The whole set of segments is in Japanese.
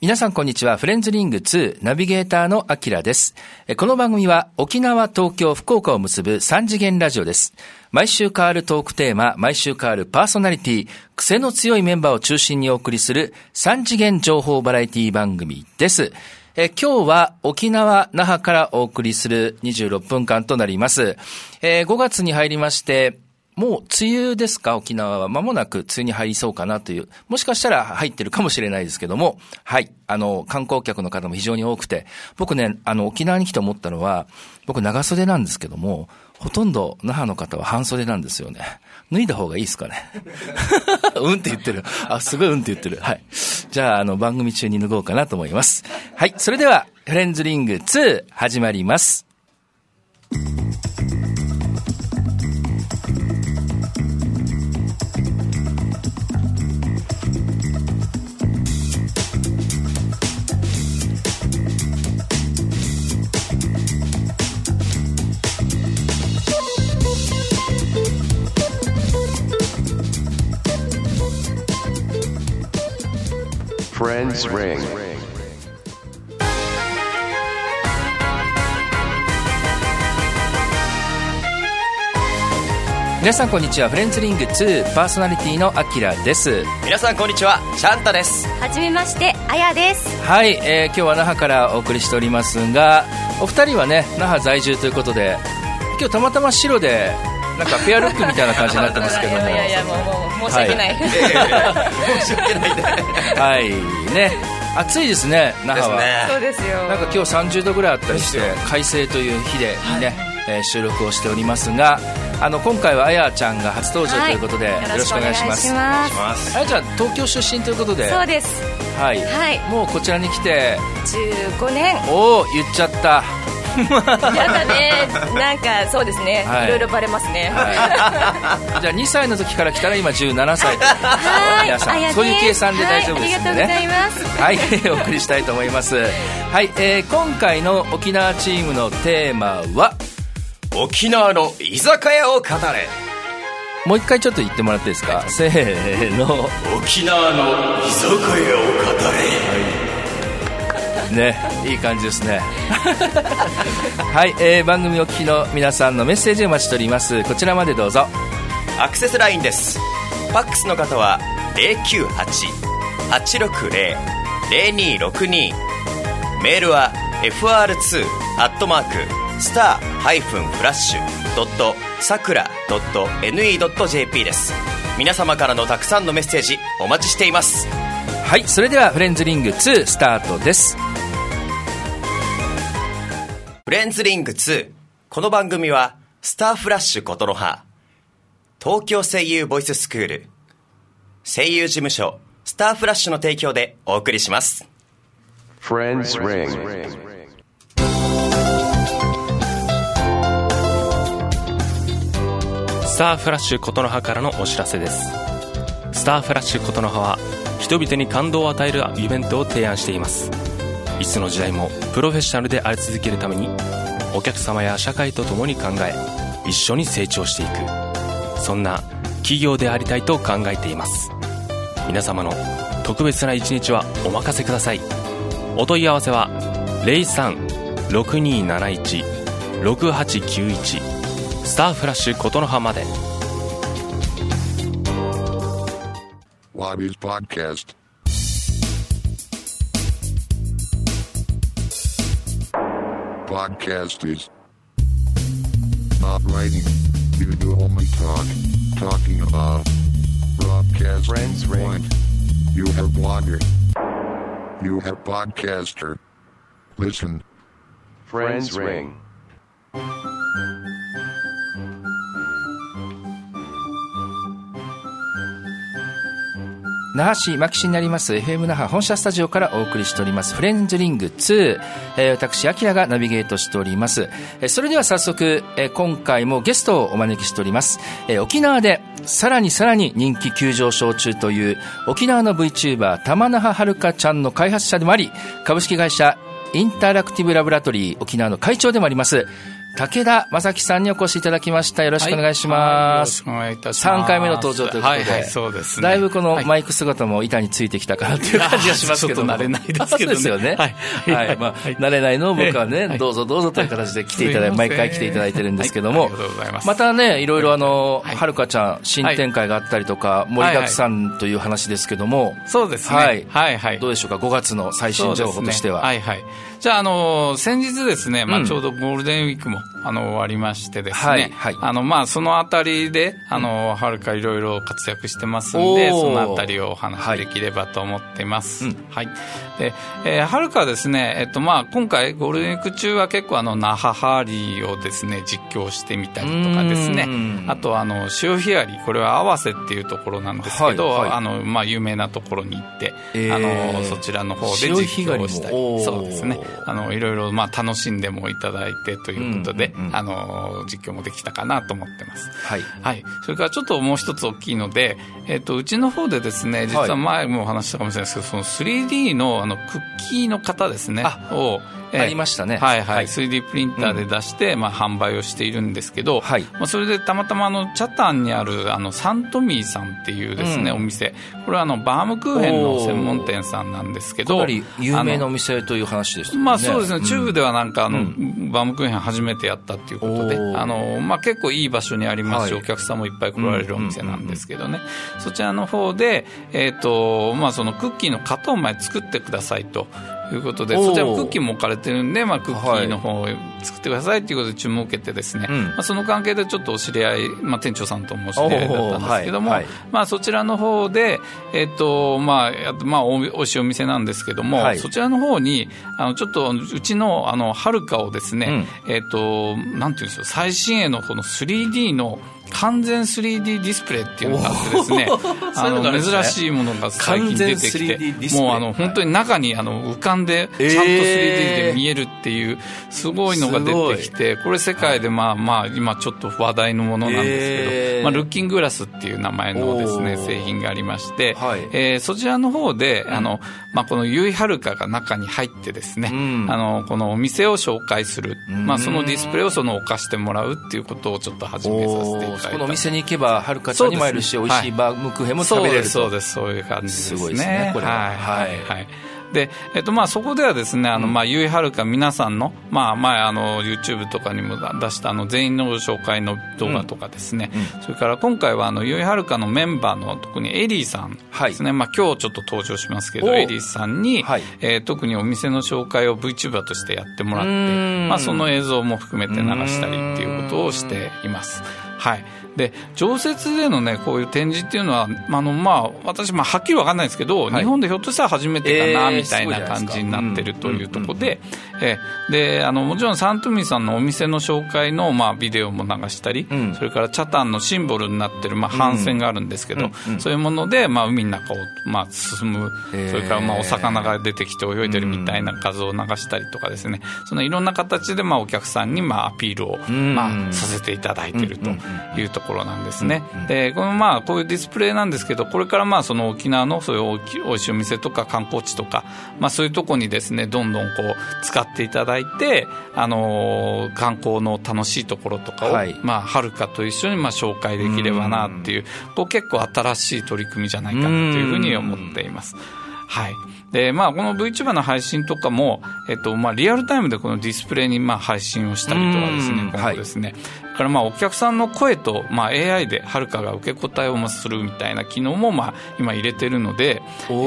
皆さんこんにちは。フレンズリング2ナビゲーターのアキラです。この番組は沖縄、東京、福岡を結ぶ3次元ラジオです。毎週変わるトークテーマ、毎週変わるパーソナリティ、癖の強いメンバーを中心にお送りする3次元情報バラエティ番組です。今日は沖縄那覇からお送りする26分間となります。5月に入りまして、もう梅雨ですか？沖縄は間もなく梅雨に入りそうかなという、もしかしたら入ってるかもしれないですけども、はい、観光客の方も非常に多くて、僕ね、沖縄に来て思ったのは、僕長袖なんですけども、ほとんど那覇の方は半袖なんですよね。脱いだ方がいいですかね。うんって言ってる。すごいうんって言ってる。はい。じゃあ、番組中に脱ごうかなと思います。はい。それでは、フレンズリング2始まります。 Friends Ring。 皆さんこんにちは。フレンズリング2パーソナリティのアキラです。 皆さんこんにちは。シャンタです。 はじめまして、あやです。 はい、今日は那覇からお送りしておりますが、お二人はね那覇在住ということで、今日たまたま白でなんかペアルックみたいな感じになってますけども、 いやもう申し訳ない、 申し訳ないね。 はいね、暑いですね那覇は。 そうですよ。 なんか今日30度ぐらいあったりして、快晴という日でね、収録をしておりますが、今回はあやちゃんが初登場ということで、よろしくお願いします。 お願いします。 あやちゃん東京出身ということで。 そうです。 はい、 はい、もうこちらに来て 15年。 おお、言っちゃった。 やだね。なんかそうですね、はい、いろいろバレますね、 はい、じゃあ2歳の時から来たら今17歳と皆さんそういう計算で大丈夫ですのでね、 はい、ありがとうございます。 はい、お送りしたいと思います。はい、今回の沖縄チームのテーマは沖縄の居酒屋を語れ。 もう一回ちょっと言ってもらっていいですか？せーの。 沖縄の居酒屋を語れ。 ね、いい感じですね。はい、番組お聞きの皆さんのメッセージをお待ちしております。こちらまでどうぞ。 アクセスラインです。ファックスの方は 098-860-0262、 メールは fr2@flash.sakura.ne.jp です。皆様からのたくさんのメッセージお待ちしています。 はい、それではフレンズリング2スタートです。 フレンズリング2、この番組はスターフラッシュことの葉、東京声優ボイススクール、声優事務所スターフラッシュの提供でお送りします。 Friends Ring。 スターフラッシュことの葉からのお知らせです。スターフラッシュことの葉は人々に感動を与えるイベントを提案しています。いつの時代もプロフェッショナルであり続けるために、お客様や社会と共に考え、一緒に成長していく、そんな企業でありたいと考えています。皆様の特別な一日はお任せください。お問い合わせは 03-6271-6891 スターフラッシュことの葉まで。 What is podcast? Podcast is not writing. You do only talking about broadcast. Friends Ring. You have blogger. You have podcaster. Listen. Friends Ring. 那覇市牧市になります FM 那覇本社スタジオからお送りしておりますフレンズリング2、私アキラがナビゲートしております。それでは早速、今回もゲストをお招きしております。沖縄でさらに人気急上昇中という沖縄の VTuber 玉那覇はるかちゃんの開発者でもあり、株式会社インタラクティブラボラトリー沖縄の会長でもあります武田正樹さんにお越しいただきました。よろしくお願いします。 よろしくお願いいたします。 3回目の登場ということで、 はいはい、そうですね。 だいぶこのマイク姿も板についてきたかなという感じがしますけども、 ちょっと慣れないですけどね。 そうですよね。はい。まあ、慣れないのを僕はね、どうぞどうぞという形で来ていただいて、毎回来ていただいてるんですけども、またね、いろいろはるかちゃん、新展開があったりとか、盛りだくさんという話ですけども、 そうですね。 どうでしょうか、5月の最新情報としては。 じゃあ、先日ですね、ちょうどゴールデンウィークも、終わりましてですね、そのあたりで、はるかいろいろ活躍してますんで、そのあたりをお話できればと思っています。で、はるかはですね、今回ゴールデンウィーク中は結構那覇ハーリーをですね、実況してみたりとかですね、あと潮干狩り、これは合わせっていうところなんですけど、有名なところに行って、そちらの方で実況をしたり、そうですね、いろいろ楽しんでもいただいてということで、実況もできたかなと思ってます。それからちょっともう一つ大きいので、うちの方でですね、実は前もお話したかもしれないですけど、その 3D のクッキーの型ですね、をありましたね。 3D プリンターで出して、販売をしているんですけど、それでたまたまチャタンにあるサントミーさんっていうですね、お店、これはバームクーヘンの専門店さんなんですけど、 かなり有名なお店という話ですね。 そうですね、中部ではなんかバームクーヘン初めてやったっていうことで、結構いい場所にありますし、お客さんもいっぱい来られるお店なんですけどね、そちらの方で、そのクッキーの型を作ってくださいということで、そちらもクッキーも置かれてるんで、クッキーの方を作ってくださいということで注文を受けてですね、その関係でちょっとお知り合い、店長さんともお知り合いだったんですけども、そちらの方で、美味しいお店なんですけども、そちらの方にちょっとうちのはるかをですね、なんていうんですよ、最新鋭のこの 3D の完全 3D ディスプレイっていうのがあってですね珍しいものが最近出てきて、もう本当に中に浮かんでちゃんと 3D で見えるっていうすごいのが出てきて、これ世界で今ちょっと話題のものなんですけど、ルッキングラスっていう名前のですね製品がありまして、そちらの方でこの由井はるかが中に入ってですね、このお店を紹介する、そのディスプレイを置かしてもらうっていうことをちょっと始めさせていただいて、 このお店に行けばはるかちゃんにも会えるし、美味しいバームクーヘンも食べれると。 そうです、そういう感じですね。 すごいですね、これは。 で、そこではですね、由井はるか皆さんの、前YouTube とかにも出した全員の紹介の動画とかですね、それから今回は由井はるかのメンバーの特にエリーさんですね、今日ちょっと登場しますけど、エリーさんに、特にお店の紹介を VTuber としてやってもらって、その映像も含めて流したりっていうことをしています。で常設でのねこういう展示っていうのは私はっきり分かんないですけど、日本でひょっとしたら初めてかなみたいな感じになってるというところで、もちろんサントミーさんのお店の紹介のビデオも流したり、それからチャタンのシンボルになってる帆船があるんですけど、そういうもので海の中を進む、それからお魚が出てきて泳いでるみたいな画像を流したりとかですね、そのいろんな形でお客さんにアピールをさせていただいているというところなんですね。でこのこういうディスプレイなんですけど、これからその沖縄のそういうおいしいお店とか観光地とか、そういうところにですねどんどん使っていただいて、観光の楽しいところとかを、はるかと一緒に紹介できればなっていう、結構新しい取り組みじゃないかなというふうに思っています。でこの VTuber の配信とかも、リアルタイムでこのディスプレイに配信をしたりとかですね、今後ですね、からお客さんの声と、AI ではるかが受け答えをするみたいな機能も今入れてるので、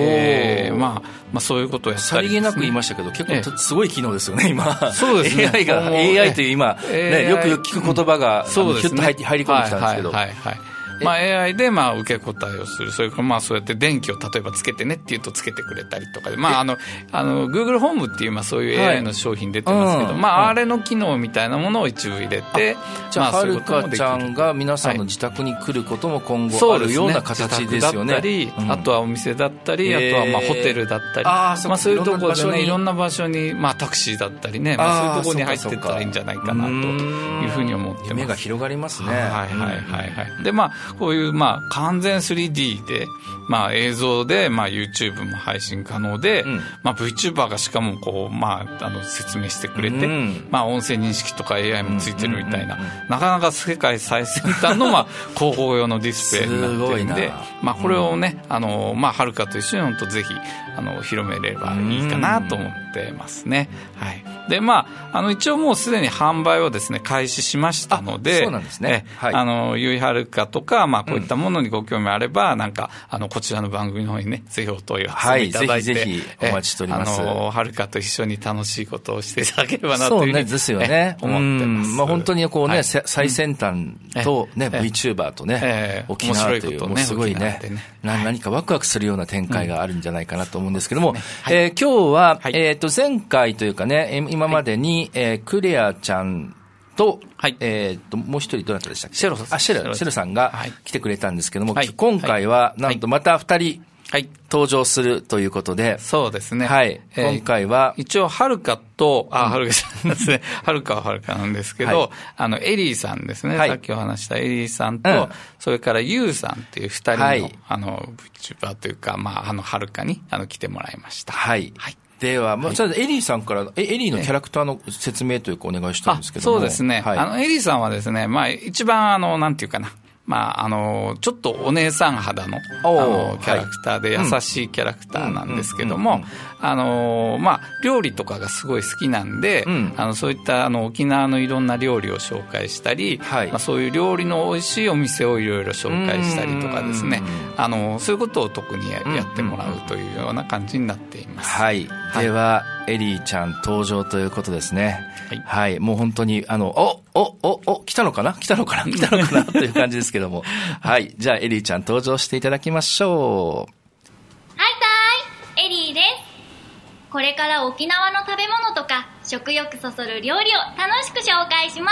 そういうことをやったりですね、 さりげなく言いましたけど結構すごい機能ですよね今。 そうですね AI という今、よく聞く言葉がヒュッと入り込んできたんですけど、 AI で受け答えをする、それからそうやって電気を例えばつけてねって言うとつけてくれたりとかで、Google ホームっていうそういう AI の商品出てますけど、あれの機能みたいなものを一部入れて、 じゃあはるかちゃんが皆さんの自宅に来ることも今後あるような形ですよね。 自宅だったり、あとはお店だったり、あとはホテルだったり、そういうところでねいろんな場所にタクシーだったりね、そういうところに入ってったらいいんじゃないかなというふうに思ってます。 夢が広がりますね。 でこういう完全 3D で映像でYouTube も配信可能で、VTuber がしかもこう説明してくれて、音声認識とか AI もついてるみたいな、なかなか世界最先端の広報用のディスプレイになってるんで、これをねはるかと一緒に本当ぜひ広めればいいかなと思ってますね。はい。で一応もうすでに販売をですね開始しましたので、 そうなんですね。 ゆいはるかとかこういったものにご興味あればこちらの番組の方にねぜひお問い合わせいただいて、 ぜひお待ちしております。 はるかと一緒に楽しいことをしていただければなというふうにですよね。 思ってます。 本当にこうね、最先端とね、VTuber とね、沖縄というもうすごいね、何かワクワクするような展開があるんじゃないかなと思うんですけども、今日は前回というかね、今までにクレアちゃんと、もう一人どなたでしたっけ？シェロさんが来てくれたんですけども、今回はなんとまた2人登場するということで、 そうですね。 今回は一応はるかとはるかさんですね。はるかははるかなんですけど、エリーさんですね。さっきお話したエリーさんと、それからユウさんっていう2人のVTuber というかはるかに来てもらいました。 では、エリーさんから、エリーのキャラクターの説明というかお願いしたいんですけども。 そうですね。エリーさんはですね、一番なんていうかな、ちょっとお姉さん肌の、キャラクターで優しいキャラクターなんですけども、料理とかがすごい好きなんで、そういった沖縄のいろんな料理を紹介したり、そういう料理の美味しいお店をいろいろ紹介したりとかですね、そういうことを特にやってもらうというような感じになっています。 では、エリーちゃん登場ということですね。もう本当に、来たのかなという感じですけども。じゃあ、エリーちゃん登場していただきましょう。 エリーです。これから沖縄の食べ物とか食欲そそる料理を楽しく紹介します。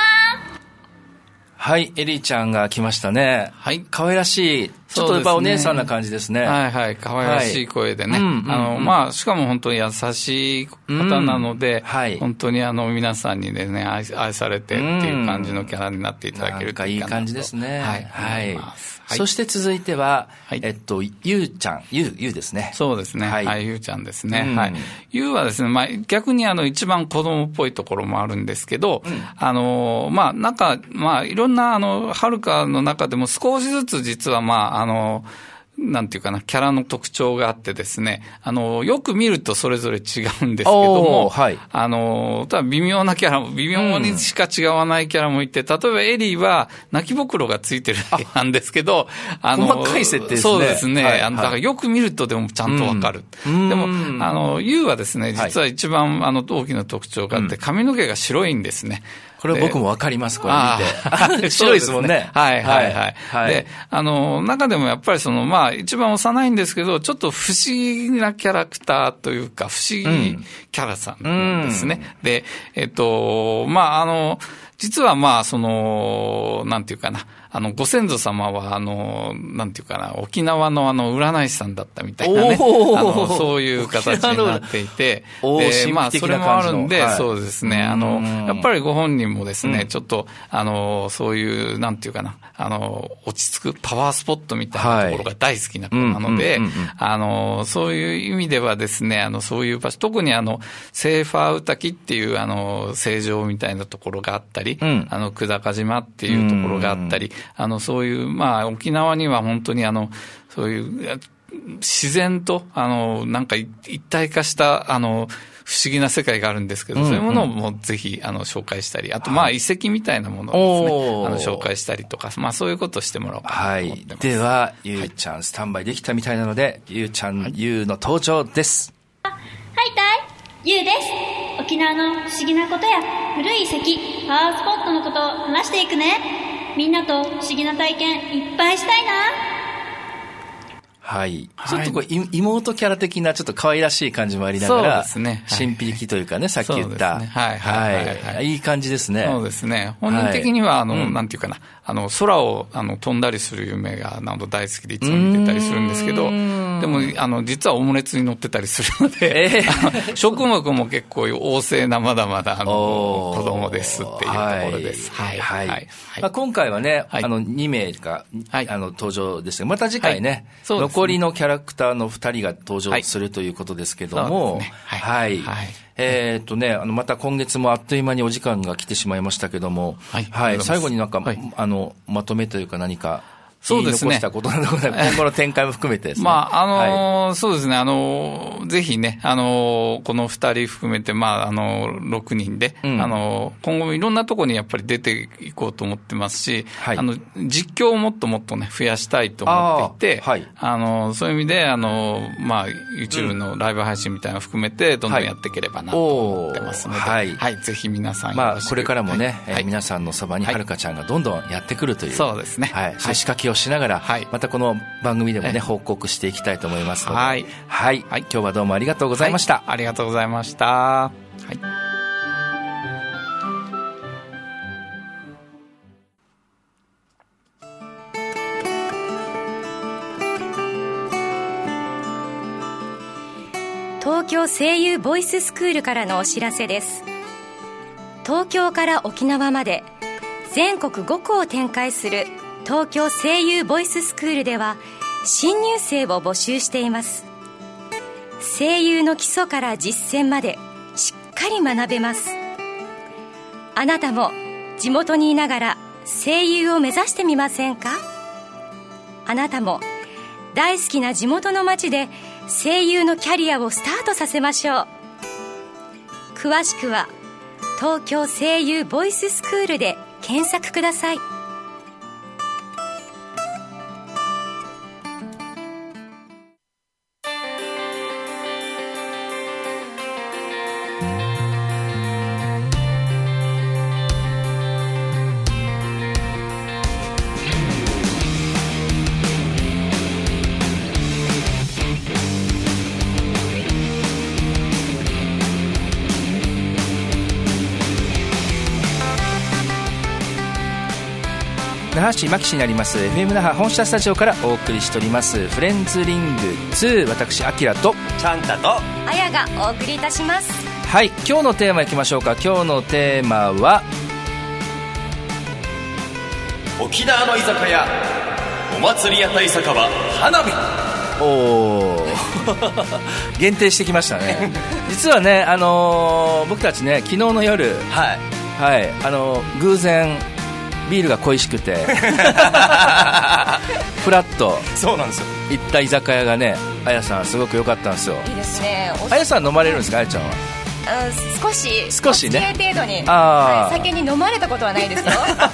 エリーちゃんが来ましたね。可愛らしい、ちょっとやっぱお姉さんな感じですね。 可愛らしい声でね。しかも本当に優しい方なので、本当に皆さんにね、愛されてっていう感じのキャラになっていただけるといいかなと。 いい感じですね。そして続いては、ゆうちゃん、ゆうですね。 そうですね。ゆうちゃんですね。ゆうはですね、逆に一番子供っぽいところもあるんですけど、いろんなはるかの中でも少しずつ実はなんていうかな、キャラの特徴があってですね、よく見るとそれぞれ違うんですけども、ただ微妙なキャラも、微妙にしか違わないキャラもいて、例えばエリーは泣きぼくろがついてるだけなんですけど、 細かい設定ですね。 そうですね。だからよく見るとでもちゃんとわかる。でも、ユウはですね、実は一番大きな特徴があって、髪の毛が白いんですね。 これ僕もわかります、これ見て。白いですもんね。 で、中でもやっぱり一番幼いんですけど、ちょっと不思議なキャラクターというか、不思議キャラさんなんですね。で、実はなんていうかな、ご先祖様はなんていうかな、沖縄の占い師さんだったみたいなね、そういう形になっていて、で、それもあるんで、そうですね、やっぱりご本人もですね、ちょっと、そういう、なんていうかな、落ち着くパワースポットみたいなところが大好きな子なので、そういう意味ではですね、そういう場所、特にセーファーウタキっていう聖城みたいなところがあったり、久高島っていうところがあったり、そういう、沖縄には本当にそういう自然と、なんか一体化した、不思議な世界があるんですけど、そういうものをもうぜひ、紹介したり、あと、遺跡みたいなものをですね、紹介したりとか、そういうことをしてもらおうかなと思ってます。 では、ゆうちゃん、スタンバイできたみたいなので、ゆうちゃん、ゆうの登場です。 ゆうです。沖縄の不思議なことや古い遺跡、パワースポットのことを話していくね。みんなと不思議な体験いっぱいしたいな。 ちょっとこう妹キャラ的なちょっと可愛らしい感じもありながら、神秘的というかね、さっき言った。いい感じですね。 そうですね。本人的には、なんていうかな、空を飛んだりする夢が大好きでいつも見てたりするんですけど、 でも実はオムレツに乗ってたりするので、食目も結構旺盛なまだまだ子供ですっていうところです。 今回はね、2名が、登場ですが、また次回ね、残りのキャラクターの2人が登場するということですけども、また今月もあっという間にお時間が来てしまいましたけども、最後になんか、まとめというか何か、言い残したことなど今後の展開も含めてですね。 そうですね。ぜひね、この2人含めて、6人で、今後もいろんなところにやっぱり出ていこうと思ってますし、実況をもっともっとね、増やしたいと思っていて、そういう意味で、YouTube のライブ配信みたいなのを含めて、どんどんやっていければなと思ってますので、ぜひ皆さんよろしく。 これからもね、皆さんのそばにはるかちゃんがどんどんやってくるという。 そうですね。 仕掛けをしながら、またこの番組でもね、報告していきたいと思いますので、今日はどうもありがとうございました。 ありがとうございました。 東京声優ボイススクールからのお知らせです。東京から沖縄まで全国5校を展開する東京声優ボイススクールでは新入生を募集しています。声優の基礎から実践までしっかり学べます。あなたも地元にいながら声優を目指してみませんか？あなたも大好きな地元の町で声優のキャリアをスタートさせましょう。詳しくは東京声優ボイススクールで検索ください。 那覇市牧市にあります FM 那覇本社スタジオからお送りしておりますフレンズリング2、私アキラとチャンタとあやがお送りいたします。 今日のテーマいきましょうか。今日のテーマは沖縄の居酒屋お祭り屋台酒場花火。 限定してきましたね実はね、僕たちね昨日の夜、偶然ビールが恋しくてフラッとそうなんですよ行った居酒屋がね、あやさんすごく良かったんですよ。 いいですね。 あやさん飲まれるんですか、あやちゃんは？ 少しね、程度に、酒に飲まれたことはないですよ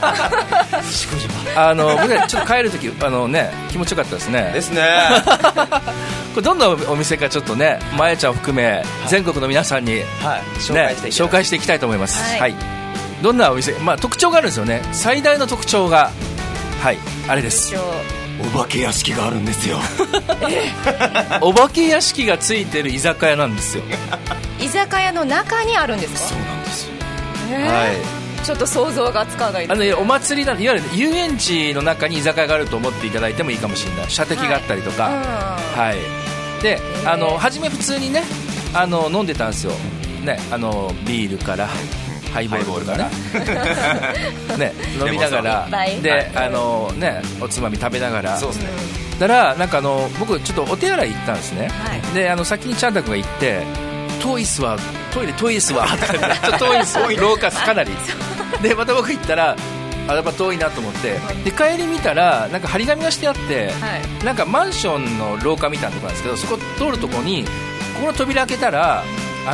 僕ねちょっと帰るとき気持ちよかったですね。 ですねこれどんなお店かちょっとね、あやちゃんを含め全国の皆さんに、紹介していきたいと思います。どんなお店、特徴があるんですよね。最大の特徴があれです。 お化け屋敷があるんですよお化け屋敷がついてる居酒屋なんですよ居酒屋の中にあるんですか？ そうなんですよ。 ちょっと想像がつかないです。 お祭りいわゆる遊園地の中に居酒屋があると思っていただいてもいいかもしれない。射的があったりとか、で初め普通にね飲んでたんですよ、ね、ビールからハイボールからね、飲みながらで、おつまみ食べながら、そうですね。だから僕ちょっとお手洗い行ったんですね。で先にチャンタ君が行って遠いっすわ、トイレ遠いっすわってちょっと遠いっすわ廊下かなりでまた僕行ったらやっぱ遠いなと思って、で帰り見たら張り紙がしてあって、マンションの廊下みたいなところなんですけど、そこ通るところにここの扉開けたら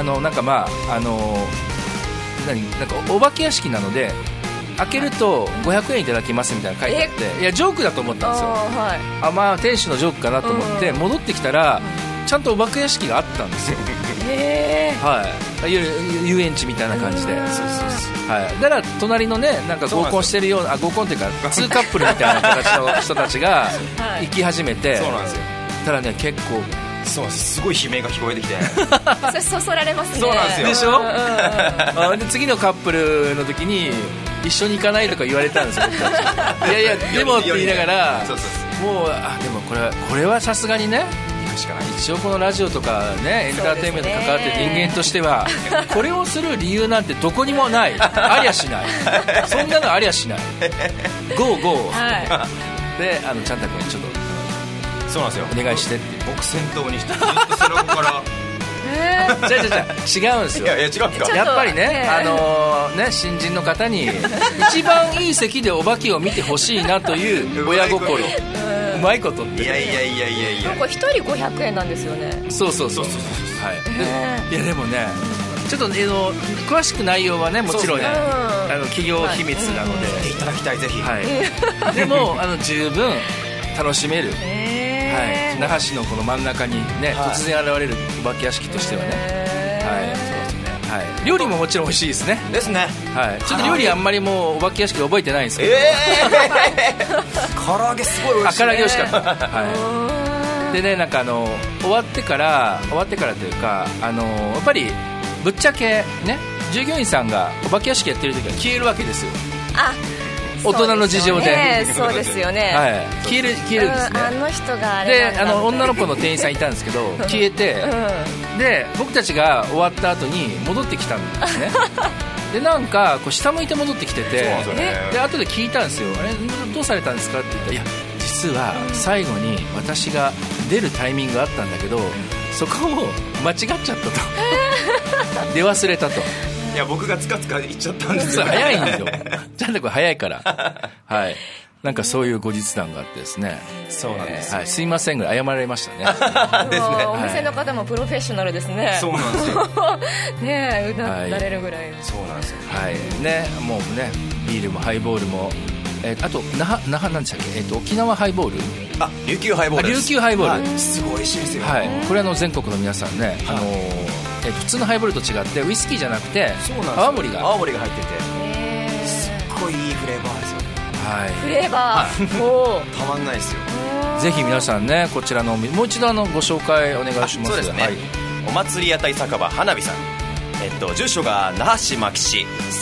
お化け屋敷なので開けると500円いただきますみたいな書いてあって、いやジョークだと思ったんですよ。店主のジョークかなと思って戻ってきたらちゃんとお化け屋敷があったんですよ遊園地みたいな感じで。だから隣のね合コンしてるような、合コンっていうか2カップルみたいな形の人たちが行き始めて、そうなんですよ。ただね結構すごい悲鳴が聞こえてきてそれそそられますね。 そうなんですよ。 でしょで次のカップルの時に一緒に行かないとか言われたんですよいやでもって言いながらもうでもこれはさすがにねかない。 一応このラジオとかねエンターテインメントに関わってる人間としてはこれをする理由なんてどこにもない。ありゃしない。そんなのありゃしない。ゴーゴー、はい、でちゃんたくんにちょっとそうなんですよ、 お願いしてって僕先頭にしてずっと背中からじゃ違うんですよ。 いや違うんですか。 やっぱりね、新人の方に一番いい席でお化けを見てほしいなという親心うまいことって。 いやなんか1人500円なんですよね。 そう、はい。いやでもねちょっと詳しく内容はねもちろんね、企業秘密なので見ていただきたい、ぜひ、 はい、でも十分楽しめる、はい、那覇市のこの真ん中にね、突然現れるお化け屋敷としてはね、はい、そうですね、はい、料理ももちろん美味しいですね。 ですね、 はい、ちょっと料理あんまりもうお化け屋敷覚えてないんですけど、 唐揚げすごい美味しい、 唐揚げ美味しかった、はい、でねなんか終わってからというかやっぱりぶっちゃけね従業員さんがお化け屋敷やってる時は消えるわけですよ。大人の事情で。 そうですよね、 はい、消えるんですね。 あの人があれで女の子の店員さんいたんですけど消えて、で僕たちが終わった後に戻ってきたんですね。でなんかこう下向いて戻ってきてて、で後で聞いたんですよ。あれどうされたんですかって言ったら、いや実は最後に私が出るタイミングがあったんだけどそこを間違っちゃったと出忘れたと。 いや僕がつかつか言っちゃったんですよ。 早いんですよ。ちゃんとこれ早いから。はい。なんかそういう後日談があってですね。 そうなんです、 はい。すいませんぐらい謝られましたね。 ですね。お店の方もプロフェッショナルですね。 そうなんですよ。 ねえ、うなだれるぐらい。 そうなんですよ。 はい。ね、もうね、ビールもハイボールも、あと那覇なんでしたっけ？沖縄ハイボール？ 琉球ハイボールです。 琉球ハイボール。 すごい美味しいですよ。 はい。これ全国の皆さんね、普通のハイボールと違ってウイスキーじゃなくて泡盛が入ってて、すっごいいいフレーバーですよ。 はい。 フレーバー。 たまんないですよ。 ぜひ皆さんねこちらのもう一度ご紹介お願いします。 そうですね。はい、お祭り屋台酒場花火さん。住所が那覇市牧市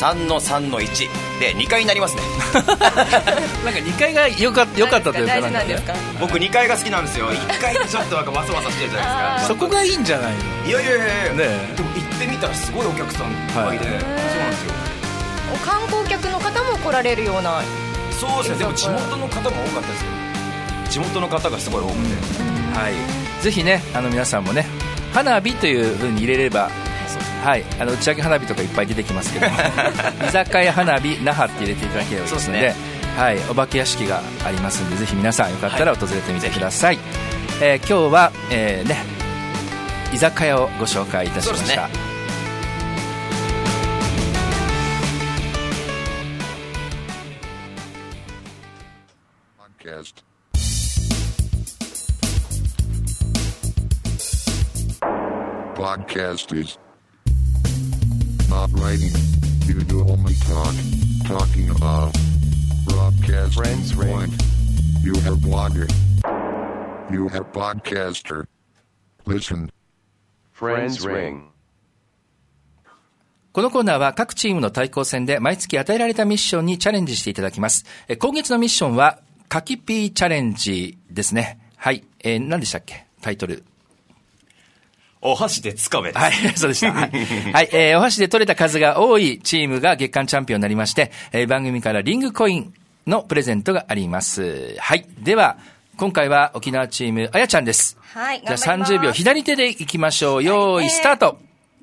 3-3-1 で2階になりますね。 なんか2階が良かったというか、 なんですか。 僕2階が好きなんですよ。1階でちょっとなんかワサワサしてるじゃないですか。 そこがいいんじゃないの。 いや、ね、でも行ってみたらすごいお客さんがいて、そうなんですよ。 観光客の方も来られるような。 そうですね。でも地元の方も多かったですよ。地元の方がすごい多くて、 はい、ぜひね皆さんもね花火という風に入れれば、はい、打ち上げ花火とかいっぱい出てきますけど居酒屋花火那覇って入れていただければいいですので、はい、お化け屋敷がありますのでぜひ皆さんよかったら訪れてみてください。今日は、居酒屋をご紹介いたしました。 Podcast is not writing. You do only talking about broadcast. Friends point. You have blogger. You have podcaster. Listen. Friends ring. このコーナーは各チームの対抗戦で毎月与えられたミッションにチャレンジしていただきます。今月のミッションはカキピーチャレンジですね。はい。何でしたっけ？タイトル。 お箸でつかめ。 はい、そうでした。はい、お箸で取れた数が多いチームが月間チャンピオンになりまして、番組からリングコインのプレゼントがあります。はい。では、今回は沖縄チーム、あやちゃんです。 はい、 じゃあ30秒、左手でいきましょう。よーい、スタート。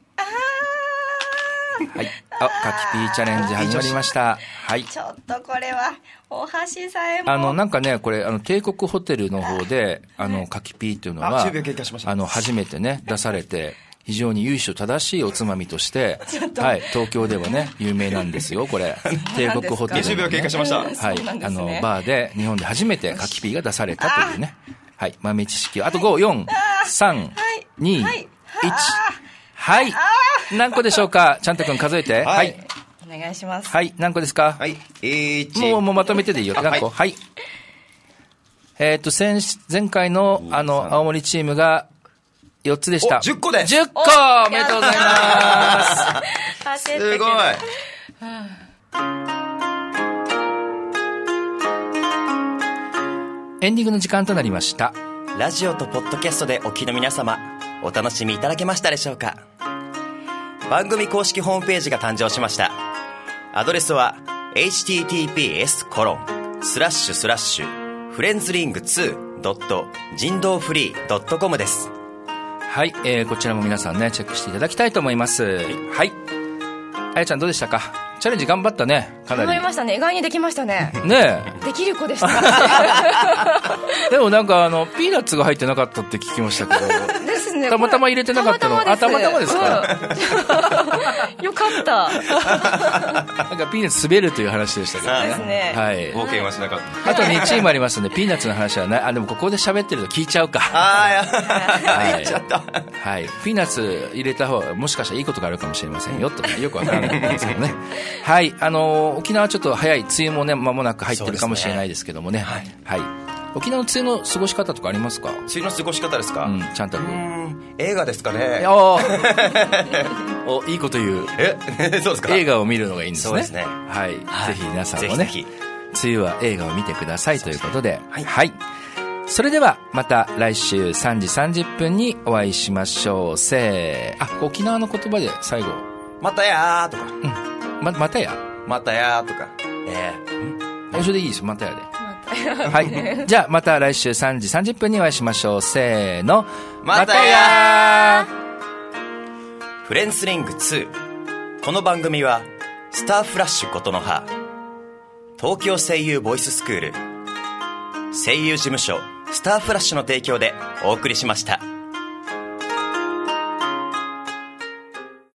はい。カキピーチャレンジ始まりました。はい。 ちょっとこれは、お箸さえも。 なんかね、これ、帝国ホテルの方で、カキピーというのは、初めてね、出されて、非常に由緒正しいおつまみとして、はい、東京ではね、有名なんですよ、これ。帝国ホテル、ね。 20秒経過しました。 はい、バーで、日本で初めてカキピーが出されたというね。はい、豆知識を。あと5、4、3、2、1。はい。何個でしょうか？ちゃんとくん数えて。はい。 お願いします。 はい。何個ですか？ はい。 もうまとめてでいいよ。何個？はい。前回の、青森チームが4つでした。 10個です。 10個おめでとうございます。 すごい。 エンディングの時間となりました。 ラジオとポッドキャストでお聞きの皆様、お楽しみいただけましたでしょうか。番組公式ホームページが誕生しました。アドレスは https://friendslink2.jindofree.com です。 はい、こちらも皆さんねチェックしていただきたいと思います。はい、あやちゃんどうでしたか。チャレンジ頑張ったね。かなり頑張りましたね。意外にできましたね。 ねえできる子でしたでもなんかピーナッツが入ってなかったって聞きましたけどですね。 たまたま入れてなかったの。たまたまですか、 よかったなんかピーナッツ滑るという話でしたけどね。 ですね、 はい、 冒険はしなかった。 あと2チームありますのでピーナッツの話はない。でもここで喋ってると聞いちゃうか。 言っちゃった。 はい、ピーナッツ入れた方がもしかしたらいいことがあるかもしれませんよとよくわからないんですけどねはい、沖縄ちょっと早い梅雨もね間もなく入ってるかもしれないですけどもね。はい、はい、沖縄の梅雨の過ごし方とかありますか。 梅雨の過ごし方ですか。 ちゃんと映画ですかね。 おいいこと言う。 そうですか。 映画を見るのがいいんですね。 そうですね。 はい、ぜひ皆さんもね梅雨は映画を見てくださいということで、はい、はい、それではまた来週3時30分にお会いしましょう。沖縄の言葉で最後またやーとか、 またやまたやーとか、 それでいいです。またやではい、じゃあまた来週3時30分にお会いしましょう。せーの、 またやー。フレンスリング2。この番組はスターフラッシュことの葉、東京声優ボイススクール、声優事務所スターフラッシュの提供でお送りしました。